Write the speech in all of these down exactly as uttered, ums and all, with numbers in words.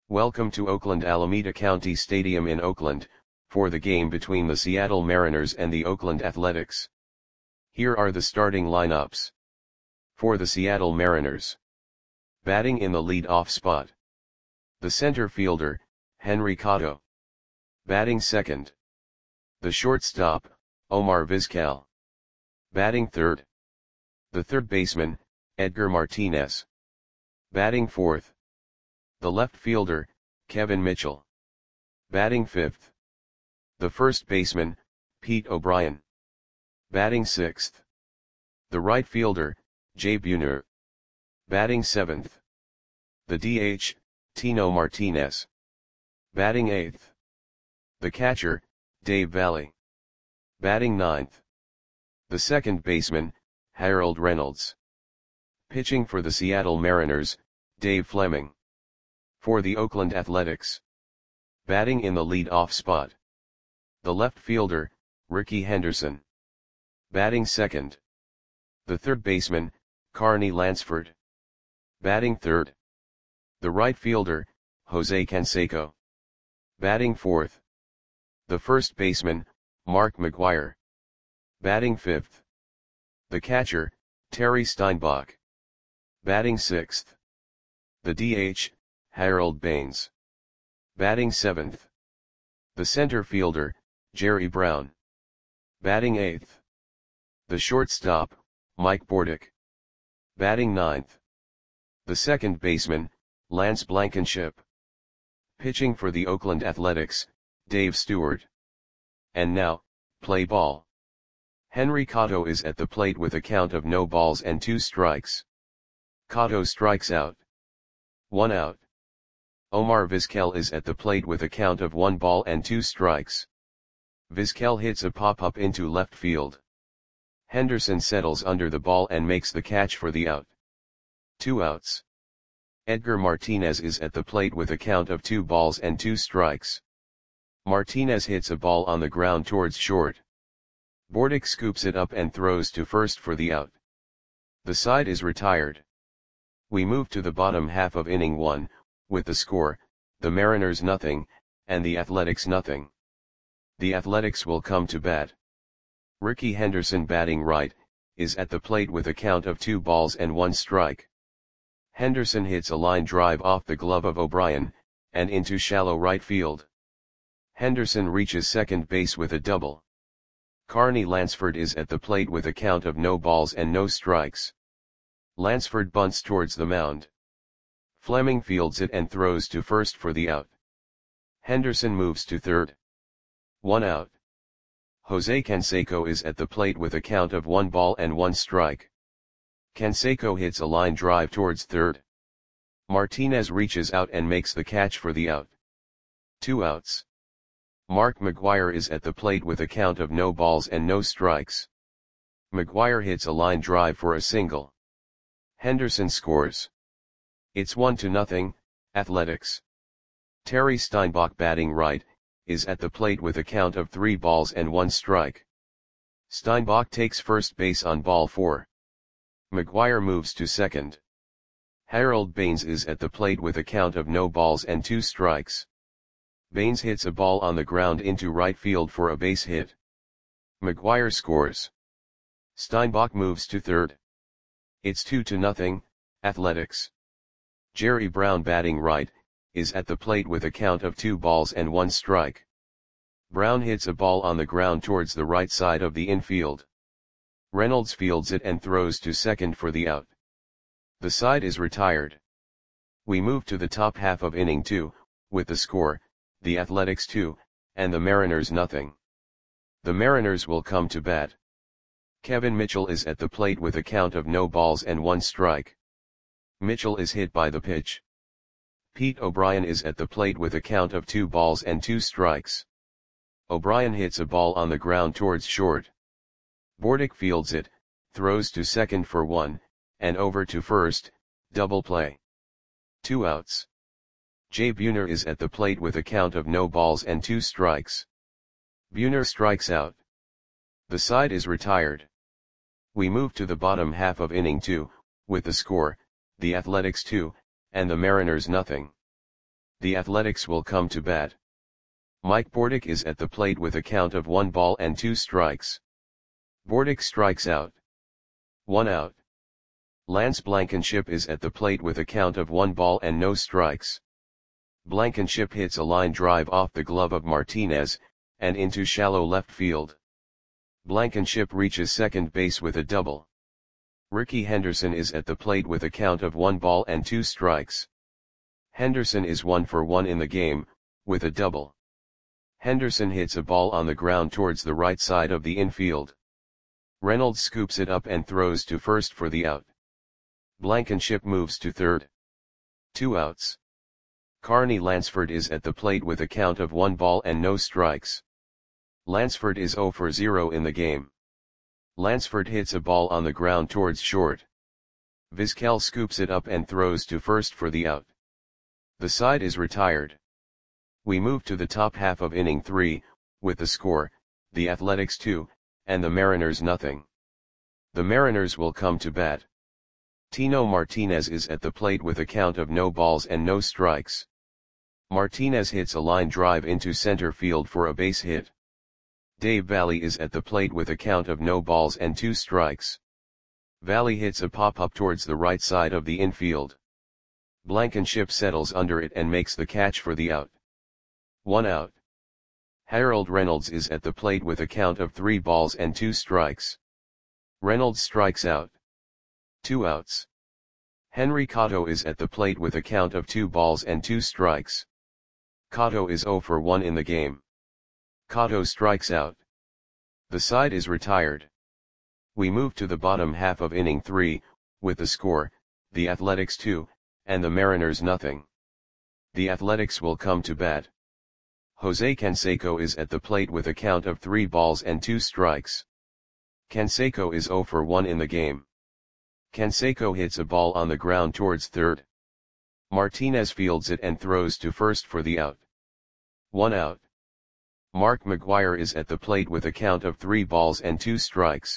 Welcome to Oakland Alameda County Stadium in Oakland, for the game between the Seattle Mariners and the Oakland Athletics. Here are the starting lineups. For the Seattle Mariners. Batting in the lead-off spot. The center fielder, Henry Cotto. Batting second. The shortstop, Omar Vizquel. Batting third. The third baseman, Edgar Martinez. Batting fourth. The left fielder, Kevin Mitchell. Batting fifth. The first baseman, Pete O'Brien. Batting sixth. The right fielder, Jay Buhner. Batting seventh. The D H, Tino Martinez. Batting eighth. The catcher, Dave Valle. Batting ninth. The second baseman, Harold Reynolds. Pitching for the Seattle Mariners, Dave Fleming. For the Oakland Athletics. Batting in the lead-off spot. The left fielder, Rickey Henderson. Batting second. The third baseman, Carney Lansford. Batting third. The right fielder, Jose Canseco. Batting fourth. The first baseman, Mark McGwire. Batting fifth. The catcher, Terry Steinbach. Batting sixth. The D H, Harold Baines. Batting seventh. The center fielder, Jerry Brown. Batting eighth. The shortstop, Mike Bordick. Batting ninth. The second baseman, Lance Blankenship. Pitching for the Oakland Athletics, Dave Stewart. And now, play ball. Henry Cotto is at the plate with a count of no balls and two strikes. Cotto strikes out. One out. Omar Vizquel is at the plate with a count of one ball and two strikes. Vizquel hits a pop-up into left field. Henderson settles under the ball and makes the catch for the out. Two outs. Edgar Martinez is at the plate with a count of two balls and two strikes. Martinez hits a ball on the ground towards short. Bordick scoops it up and throws to first for the out. The side is retired. We move to the bottom half of inning one, with the score, the Mariners nothing, and the Athletics nothing. The Athletics will come to bat. Rickey Henderson, batting right, is at the plate with a count of two balls and one strike. Henderson hits a line drive off the glove of O'Brien, and into shallow right field. Henderson reaches second base with a double. Carney Lansford is at the plate with a count of no balls and no strikes. Lansford bunts towards the mound. Fleming fields it and throws to first for the out. Henderson moves to third. One out. Jose Canseco is at the plate with a count of one ball and one strike. Canseco hits a line drive towards third. Martinez reaches out and makes the catch for the out. Two outs. Mark McGwire is at the plate with a count of no balls and no strikes. McGwire hits a line drive for a single. Henderson scores. It's one to nothing, Athletics. Terry Steinbach, batting right, is at the plate with a count of three balls and one strike. Steinbach takes first base on ball four. McGwire moves to second. Harold Baines is at the plate with a count of no balls and two strikes. Baines hits a ball on the ground into right field for a base hit. McGwire scores. Steinbach moves to third. It's two to nothing, Athletics. Jerry Brown, batting right, is at the plate with a count of two balls and one strike. Brown hits a ball on the ground towards the right side of the infield. Reynolds fields it and throws to second for the out. The side is retired. We move to the top half of inning two, with the score, the Athletics two, and the Mariners nothing. The Mariners will come to bat. Kevin Mitchell is at the plate with a count of no balls and one strike. Mitchell is hit by the pitch. Pete O'Brien is at the plate with a count of two balls and two strikes. O'Brien hits a ball on the ground towards short. Bordick fields it, throws to second for one, and over to first, double play. Two outs. Jay Buhner is at the plate with a count of no balls and two strikes. Buhner strikes out. The side is retired. We move to the bottom half of inning two, with the score, the Athletics two, and the Mariners nothing. The Athletics will come to bat. Mike Bordick is at the plate with a count of one ball and two strikes. Bordick strikes out. One out. Lance Blankenship is at the plate with a count of one ball and no strikes. Blankenship hits a line drive off the glove of Martinez, and into shallow left field. Blankenship reaches second base with a double. Rickey Henderson is at the plate with a count of one ball and two strikes. Henderson is one for one in the game, with a double. Henderson hits a ball on the ground towards the right side of the infield. Reynolds scoops it up and throws to first for the out. Blankenship moves to third. Two outs. Carney Lansford is at the plate with a count of one ball and no strikes. Lansford is zero for zero in the game. Lansford hits a ball on the ground towards short. Vizquel scoops it up and throws to first for the out. The side is retired. We move to the top half of inning three, with the score, the Athletics two, and the Mariners nothing. The Mariners will come to bat. Tino Martinez is at the plate with a count of no balls and no strikes. Martinez hits a line drive into center field for a base hit. Dave Valle is at the plate with a count of no balls and two strikes. Valle hits a pop-up towards the right side of the infield. Blankenship settles under it and makes the catch for the out. One out. Harold Reynolds is at the plate with a count of three balls and two strikes. Reynolds strikes out. Two outs. Henry Cotto is at the plate with a count of two balls and two strikes. Cotto is zero for one in the game. Cotto strikes out. The side is retired. We move to the bottom half of inning three, with the score, the Athletics two, and the Mariners nothing. The Athletics will come to bat. Jose Canseco is at the plate with a count of three balls and two strikes. Canseco is zero for one in the game. Canseco hits a ball on the ground towards third. Martinez fields it and throws to first for the out. One out. Mark McGwire is at the plate with a count of three balls and two strikes.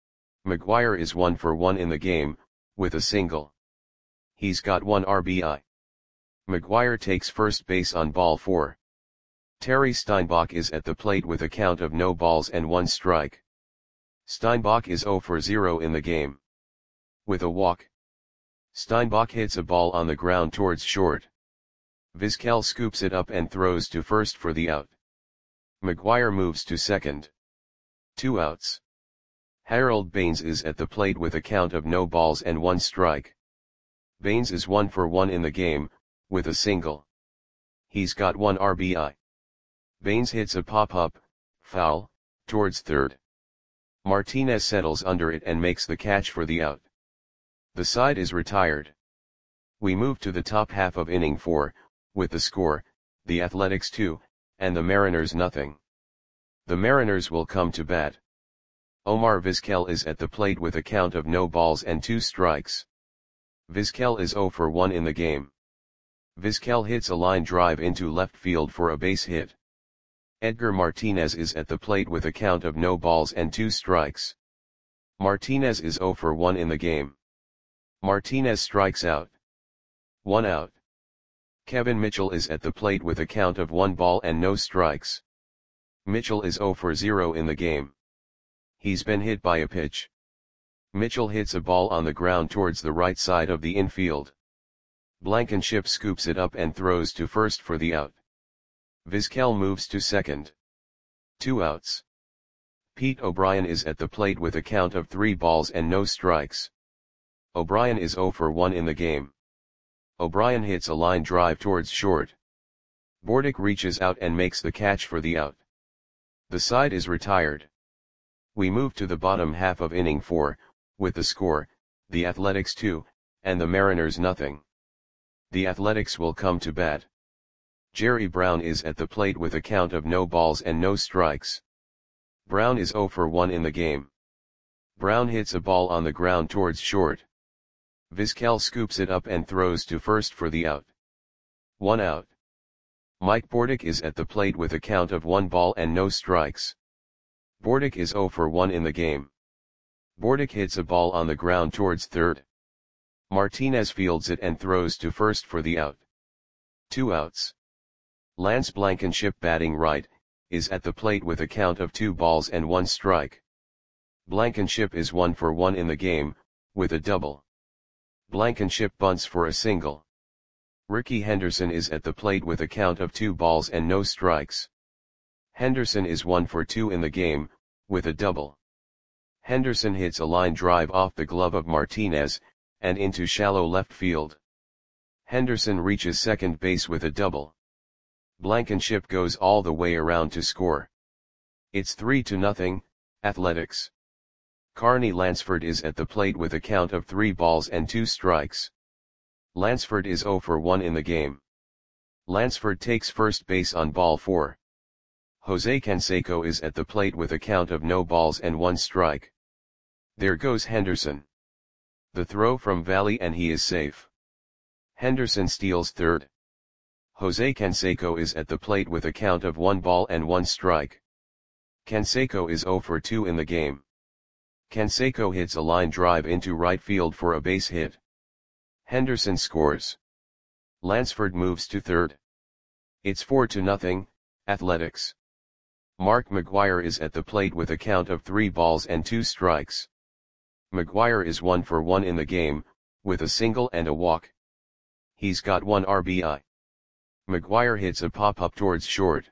McGwire is one for one in the game, with a single. He's got one R B I. McGwire takes first base on ball four. Terry Steinbach is at the plate with a count of no balls and one strike. Steinbach is zero for zero in the game. With a walk. Steinbach hits a ball on the ground towards short. Vizquel scoops it up and throws to first for the out. McGwire moves to second. Two outs. Harold Baines is at the plate with a count of no balls and one strike. Baines is one for one in the game, with a single. He's got one R B I. Baines hits a pop-up, foul, towards third. Martinez settles under it and makes the catch for the out. The side is retired. We move to the top half of inning four, with the score, the Athletics two, and the Mariners nothing. The Mariners will come to bat. Omar Vizquel is at the plate with a count of no balls and two strikes. Vizquel is zero for one in the game. Vizquel hits a line drive into left field for a base hit. Edgar Martinez is at the plate with a count of no balls and two strikes. Martinez is zero for one in the game. Martinez strikes out. One out. Kevin Mitchell is at the plate with a count of one ball and no strikes. Mitchell is zero for zero in the game. He's been hit by a pitch. Mitchell hits a ball on the ground towards the right side of the infield. Blankenship scoops it up and throws to first for the out. Vizquel moves to second. Two outs. Pete O'Brien is at the plate with a count of three balls and no strikes. O'Brien is zero for one in the game. O'Brien hits a line drive towards short. Bordick reaches out and makes the catch for the out. The side is retired. We move to the bottom half of inning four, with the score, the Athletics two, and the Mariners nothing. The Athletics will come to bat. Jerry Brown is at the plate with a count of no balls and no strikes. Brown is zero for one in the game. Brown hits a ball on the ground towards short. Vizquel scoops it up and throws to first for the out. One out. Mike Bordick is at the plate with a count of one ball and no strikes. Bordick is zero for one in the game. Bordick hits a ball on the ground towards third. Martinez fields it and throws to first for the out. Two outs. Lance Blankenship batting right, is at the plate with a count of two balls and one strike. Blankenship is one for one in the game, with a double. Blankenship bunts for a single. Rickey Henderson is at the plate with a count of two balls and no strikes. Henderson is one for two in the game, with a double. Henderson hits a line drive off the glove of Martinez, and into shallow left field. Henderson reaches second base with a double. Blankenship goes all the way around to score. It's three to nothing, Athletics. Carney Lansford is at the plate with a count of three balls and two strikes. Lansford is zero for one in the game. Lansford takes first base on ball four. Jose Canseco is at the plate with a count of no balls and one strike. There goes Henderson. The throw from Valley and he is safe. Henderson steals third. Jose Canseco is at the plate with a count of one ball and one strike. Canseco is zero for two in the game. Canseco hits a line drive into right field for a base hit. Henderson scores. Lansford moves to third. It's four to nothing, Athletics. Mark McGwire is at the plate with a count of three balls and two strikes. McGwire is one for one in the game, with a single and a walk. He's got one R B I. McGwire hits a pop-up towards short.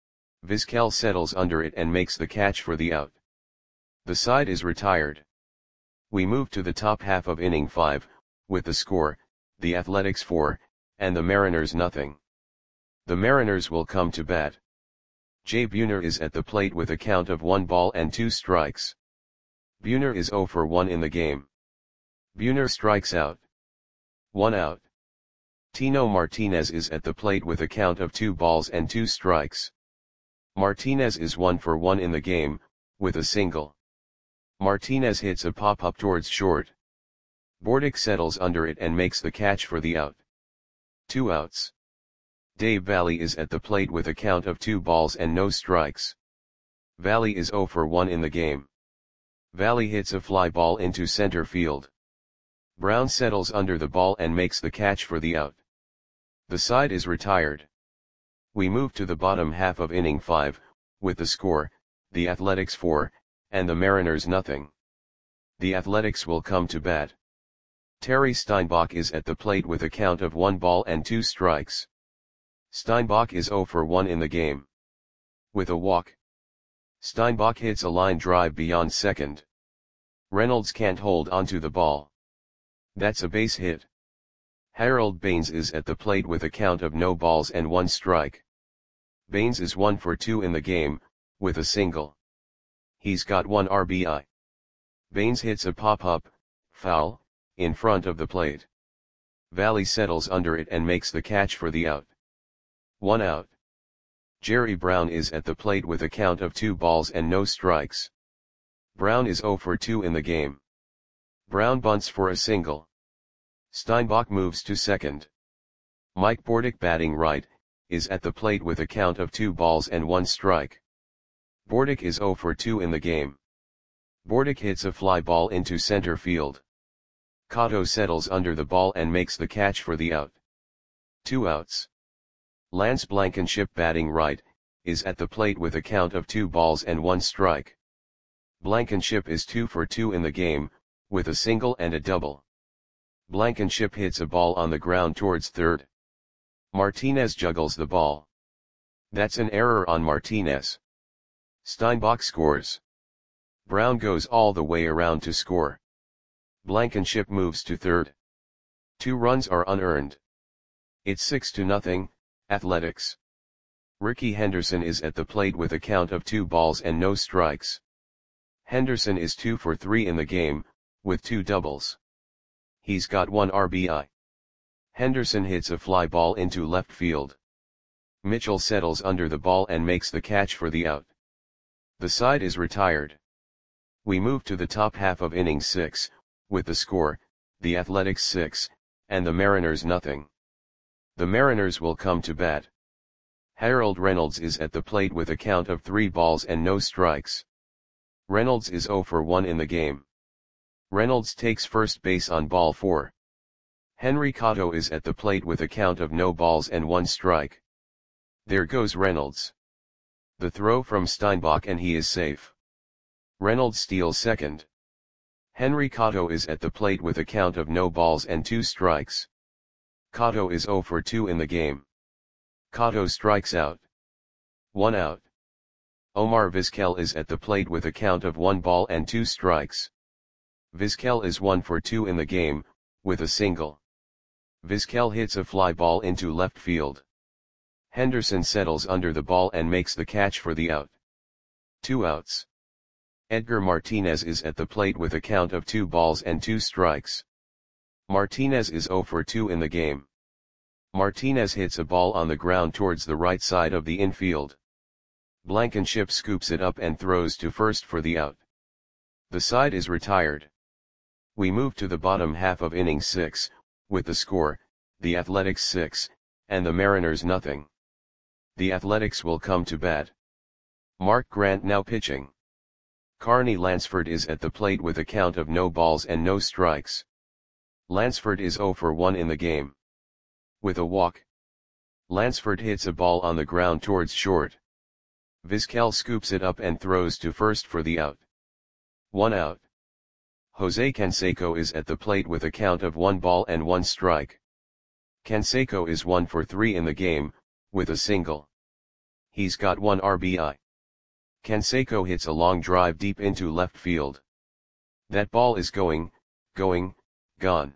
Vizquel settles under it and makes the catch for the out. The side is retired. We move to the top half of inning five, with the score, the Athletics four, and the Mariners nothing. The Mariners will come to bat. Jay Buhner is at the plate with a count of one ball and two strikes. Buhner is zero for one in the game. Buhner strikes out. One out. Tino Martinez is at the plate with a count of two balls and two strikes. Martinez is one for one in the game, with a single. Martinez hits a pop-up towards short. Bordick settles under it and makes the catch for the out. Two outs. Dave Valley is at the plate with a count of two balls and no strikes. Valley is zero for one in the game. Valley hits a fly ball into center field. Brown settles under the ball and makes the catch for the out. The side is retired. We move to the bottom half of inning five, with the score, the Athletics four, and the Mariners nothing. The Athletics will come to bat. Terry Steinbach is at the plate with a count of one ball and two strikes. Steinbach is zero for one in the game. With a walk. Steinbach hits a line drive beyond second. Reynolds can't hold onto the ball. That's a base hit. Harold Baines is at the plate with a count of no balls and one strike. Baines is one for two in the game, with a single. He's got one R B I. Baines hits a pop-up, foul, in front of the plate. Valley settles under it and makes the catch for the out. One out. Jerry Brown is at the plate with a count of two balls and no strikes. Brown is zero for two in the game. Brown bunts for a single. Steinbach moves to second. Mike Bordick batting right, is at the plate with a count of two balls and one strike. Bordick is zero for two in the game. Bordick hits a fly ball into center field. Cotto settles under the ball and makes the catch for the out. Two outs. Lance Blankenship batting right, is at the plate with a count of two balls and one strike. Blankenship is two for two in the game, with a single and a double. Blankenship hits a ball on the ground towards third. Martinez juggles the ball. That's an error on Martinez. Steinbach scores. Brown goes all the way around to score. Blankenship moves to third. Two runs are unearned. It's six to nothing, Athletics. Rickey Henderson is at the plate with a count of two balls and no strikes. Henderson is two for three in the game, with two doubles. He's got one R B I. Henderson hits a fly ball into left field. Mitchell settles under the ball and makes the catch for the out. The side is retired. We move to the top half of inning six, with the score, the Athletics six, and the Mariners nothing. The Mariners will come to bat. Harold Reynolds is at the plate with a count of three balls and no strikes. Reynolds is zero for one in the game. Reynolds takes first base on ball four. Henry Cotto is at the plate with a count of no balls and one strike. There goes Reynolds. The throw from Steinbach and he is safe. Reynolds steals second. Henry Cotto is at the plate with a count of no balls and two strikes. Cotto is zero for two in the game. Cotto strikes out. One out. Omar Vizquel is at the plate with a count of one ball and two strikes. Vizquel is one for two in the game, with a single. Vizquel hits a fly ball into left field. Henderson settles under the ball and makes the catch for the out. Two outs. Edgar Martinez is at the plate with a count of two balls and two strikes. Martinez is zero for two in the game. Martinez hits a ball on the ground towards the right side of the infield. Blankenship scoops it up and throws to first for the out. The side is retired. We move to the bottom half of inning six, with the score, the Athletics six, and the Mariners nothing. The Athletics will come to bat. Mark Grant now pitching. Carney Lansford is at the plate with a count of no balls and no strikes. Lansford is zero for one in the game. With a walk. Lansford hits a ball on the ground towards short. Vizquel scoops it up and throws to first for the out. One out. Jose Canseco is at the plate with a count of one ball and one strike. Canseco is one for three in the game, with a single. He's got one R B I. Canseco hits a long drive deep into left field. That ball is going, going, gone.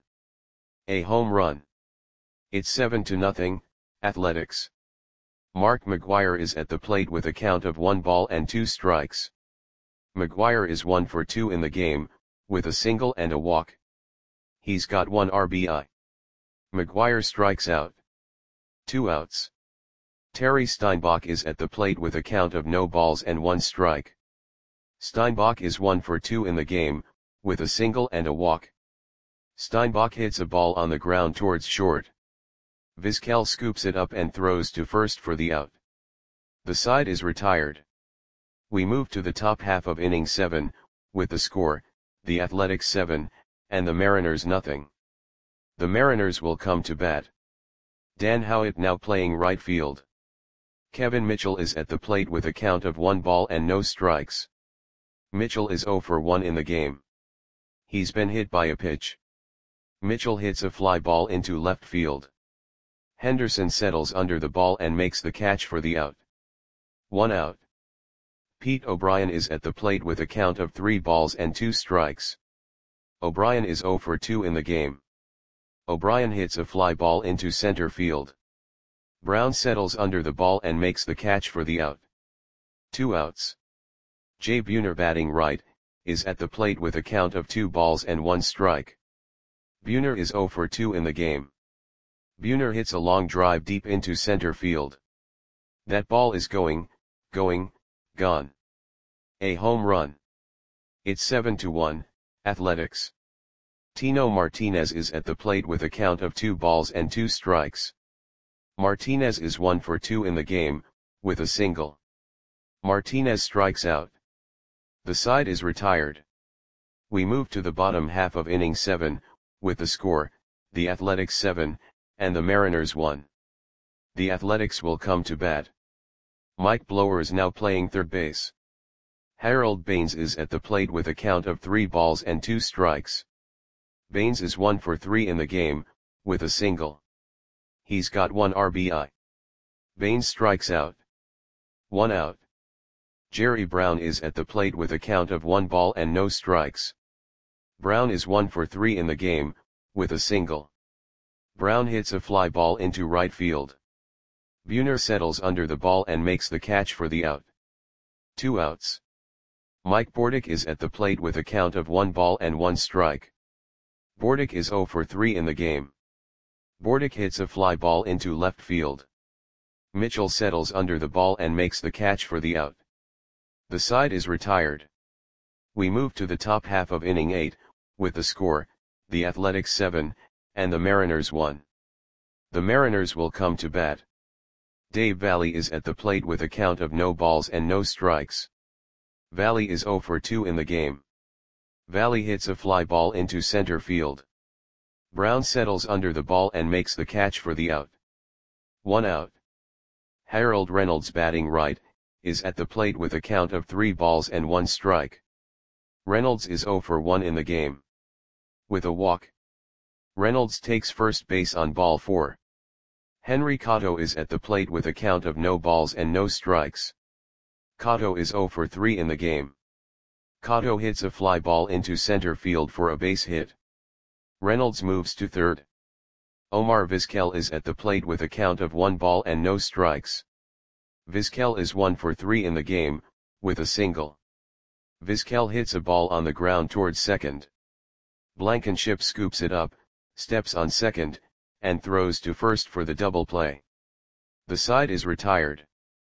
A home run. It's seven to nothing, Athletics. Mark McGwire is at the plate with a count of one ball and two strikes. McGwire is one for two in the game, with a single and a walk. He's got one R B I. McGwire strikes out. Two outs. Terry Steinbach is at the plate with a count of no balls and one strike. Steinbach is one for two in the game, with a single and a walk. Steinbach hits a ball on the ground towards short. Vizquel scoops it up and throws to first for the out. The side is retired. We move to the top half of inning seven, with the score, the Athletics seven, and the Mariners nothing. The Mariners will come to bat. Dan Howitt now playing right field. Kevin Mitchell is at the plate with a count of one ball and no strikes. Mitchell is zero for one in the game. He's been hit by a pitch. Mitchell hits a fly ball into left field. Henderson settles under the ball and makes the catch for the out. One out. Pete O'Brien is at the plate with a count of three balls and two strikes. O'Brien is zero for two in the game. O'Brien hits a fly ball into center field. Brown settles under the ball and makes the catch for the out. Two outs. Jay Buhner batting right, is at the plate with a count of two balls and one strike. Buhner is zero for two in the game. Buhner hits a long drive deep into center field. That ball is going, going, gone. A home run. It's seven to one, Athletics. Tino Martinez is at the plate with a count of two balls and two strikes. Martinez is one for two in the game, with a single. Martinez strikes out. The side is retired. We move to the bottom half of inning seven, with the score, the Athletics seven, and the Mariners one. The Athletics will come to bat. Mike Blower is now playing third base. Harold Baines is at the plate with a count of three balls and two strikes. Baines is one for three in the game, with a single. He's got one R B I. Baines strikes out. One out. Jerry Brown is at the plate with a count of one ball and no strikes. Brown is one for three in the game, with a single. Brown hits a fly ball into right field. Buhner settles under the ball and makes the catch for the out. Two outs. Mike Bordick is at the plate with a count of one ball and one strike. Bordick is zero for three in the game. Bordick hits a fly ball into left field. Mitchell settles under the ball and makes the catch for the out. The side is retired. We move to the top half of inning eight, with the score, the Athletics seven, and the Mariners one. The Mariners will come to bat. Dave Valley is at the plate with a count of no balls and no strikes. Valley is zero for two in the game. Valley hits a fly ball into center field. Brown settles under the ball and makes the catch for the out. One out. Harold Reynolds, batting right, is at the plate with a count of three balls and one strike. Reynolds is oh for one in the game. With a walk, Reynolds takes first base on ball four. Henry Cotto is at the plate with a count of no balls and no strikes. Cotto is oh for three in the game. Cotto hits a fly ball into center field for a base hit. Reynolds moves to third. Omar Vizquel is at the plate with a count of one ball and no strikes. Vizquel is one for three in the game, with a single. Vizquel hits a ball on the ground towards second. Blankenship scoops it up, steps on second, and throws to first for the double play. The side is retired.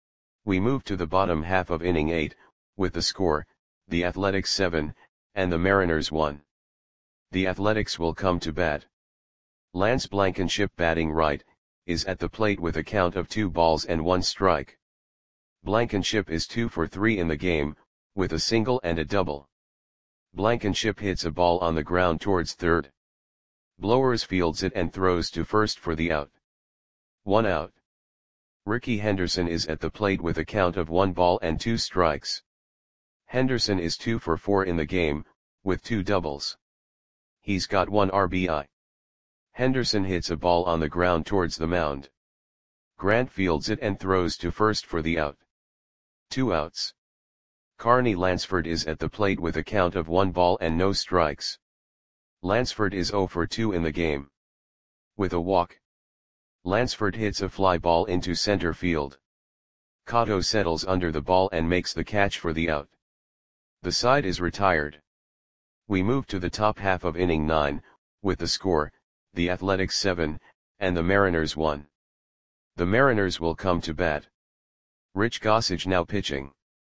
We move to the bottom half of inning eight, with the score, the Athletics seven, and the Mariners one. The Athletics will come to bat. Lance Blankenship, batting right, is at the plate with a count of two balls and one strike. Blankenship is two for three in the game, with a single and a double. Blankenship hits a ball on the ground towards third. Blowers fields it and throws to first for the out. One out. Ricky Henderson is at the plate with a count of one ball and two strikes. Henderson is two for four in the game, with two doubles. He's got one R B I. Henderson hits a ball on the ground towards the mound. Grant fields it and throws to first for the out. Two outs. Carney Lansford is at the plate with a count of one ball and no strikes. Lansford is oh for two in the game. With a walk, Lansford hits a fly ball into center field. Cotto settles under the ball and makes the catch for the out. The side is retired. We move to the top half of inning nine, with the score, the Athletics seven, and the Mariners one. The Mariners will come to bat. Rich Gossage now pitching.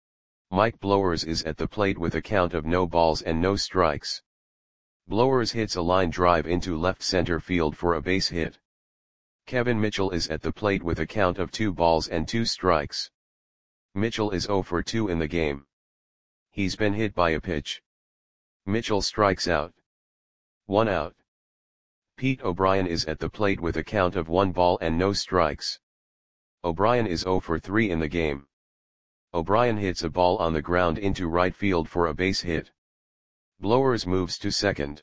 Mike Blowers is at the plate with a count of no balls and no strikes. Blowers hits a line drive into left center field for a base hit. Kevin Mitchell is at the plate with a count of two balls and two strikes. Mitchell is oh for two in the game. He's been hit by a pitch. Mitchell strikes out. One out. Pete O'Brien is at the plate with a count of one ball and no strikes. O'Brien is oh for three in the game. O'Brien hits a ball on the ground into right field for a base hit. Blowers moves to second.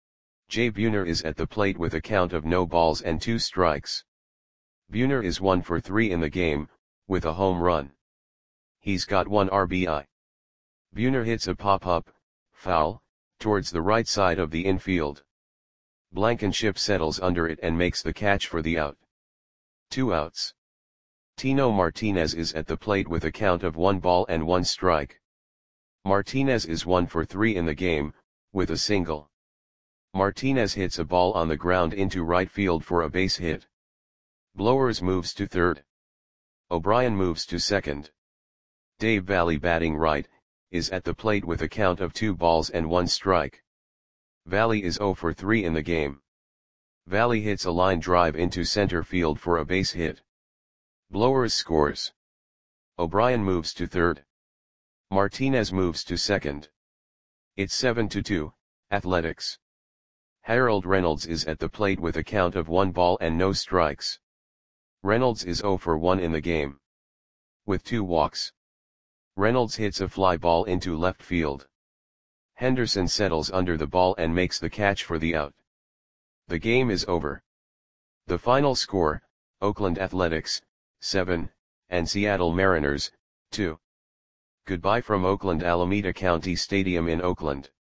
Jay Buhner is at the plate with a count of no balls and two strikes. Buhner is one for three in the game, with a home run. He's got one R B I. Buhner hits a pop-up, foul, towards the right side of the infield. Blankenship settles under it and makes the catch for the out. Two outs. Tino Martinez is at the plate with a count of one ball and one strike. Martinez is one for three in the game, with a single. Martinez hits a ball on the ground into right field for a base hit. Blowers moves to third. O'Brien moves to second. Dave Valle, batting right, is at the plate with a count of two balls and one strike. Valle is oh for three in the game. Valle hits a line drive into center field for a base hit. Blowers scores. O'Brien moves to third. Martinez moves to second. It's seven to two, Athletics. Harold Reynolds is at the plate with a count of one ball and no strikes. Reynolds is oh for one in the game. With two walks, Reynolds hits a fly ball into left field. Henderson settles under the ball and makes the catch for the out. The game is over. The final score, Oakland Athletics, seven, and Seattle Mariners, two. Goodbye from Oakland Alameda County Stadium in Oakland.